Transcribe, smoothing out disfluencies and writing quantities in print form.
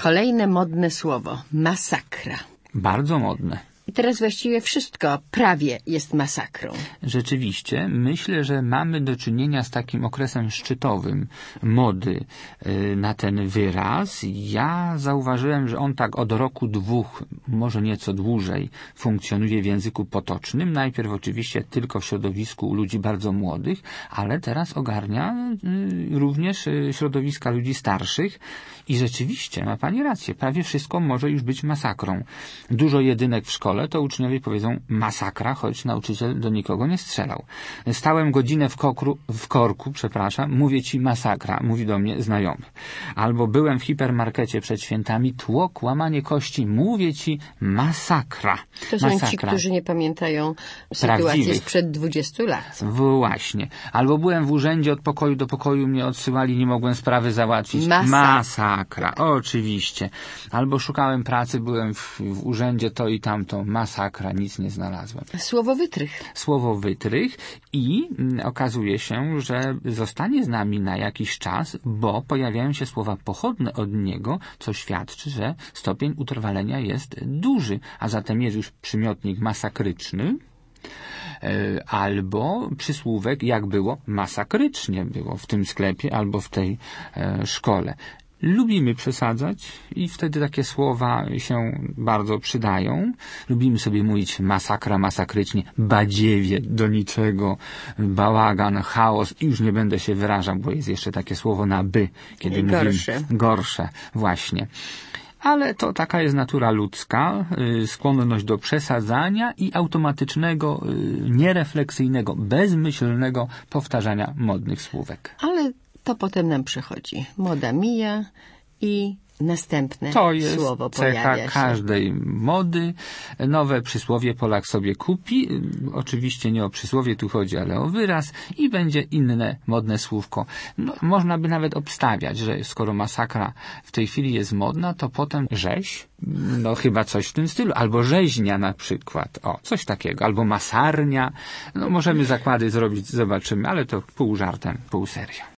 Kolejne modne słowo. Masakra. Bardzo modne. I teraz właściwie wszystko prawie jest masakrą. Rzeczywiście, myślę, że mamy do czynienia z takim okresem szczytowym mody na ten wyraz. Ja zauważyłem, że on tak od roku 2, może nieco dłużej funkcjonuje w języku potocznym. Najpierw oczywiście tylko w środowisku ludzi bardzo młodych, ale teraz ogarnia również środowiska ludzi starszych. I rzeczywiście, ma pani rację, prawie wszystko może już być masakrą. Dużo jedynek w szkole, to uczniowie powiedzą masakra, choć nauczyciel do nikogo nie strzelał. Stałem godzinę w korku, mówię ci masakra, mówi do mnie znajomy. Albo byłem w hipermarkecie przed świętami, tłok, łamanie kości, mówię ci masakra. To są ci, którzy nie pamiętają sytuacji sprzed 20 lat. Właśnie. Albo byłem w urzędzie, od pokoju do pokoju mnie odsyłali, nie mogłem sprawy załatwić. Masakra, oczywiście. Albo szukałem pracy, byłem w urzędzie, to i tamto. Masakra, nic nie znalazłem. Słowo wytrych i okazuje się, że zostanie z nami na jakiś czas, bo pojawiają się słowa pochodne od niego, co świadczy, że stopień utrwalenia jest duży, a zatem jest już przymiotnik masakryczny, albo przysłówek, jak było, masakrycznie było w tym sklepie albo w tej szkole. Lubimy przesadzać i wtedy takie słowa się bardzo przydają. Lubimy sobie mówić masakra, masakrycznie, badziewie, do niczego, bałagan, chaos i już nie będę się wyrażał, bo jest jeszcze takie słowo na by, kiedy mówimy gorsze, właśnie. Ale to taka jest natura ludzka, skłonność do przesadzania i automatycznego, nierefleksyjnego, bezmyślnego powtarzania modnych słówek. Ale to potem nam przychodzi. Moda mija i następne słowo pojawia się. To jest cecha każdej mody. Nowe przysłowie Polak sobie kupi. Oczywiście nie o przysłowie tu chodzi, ale o wyraz. I będzie inne modne słówko. No, można by nawet obstawiać, że skoro masakra w tej chwili jest modna, to potem rzeź. No chyba coś w tym stylu. Albo rzeźnia na przykład. O, coś takiego. Albo masarnia. No możemy zakłady zrobić, zobaczymy, ale to pół żartem, pół serio.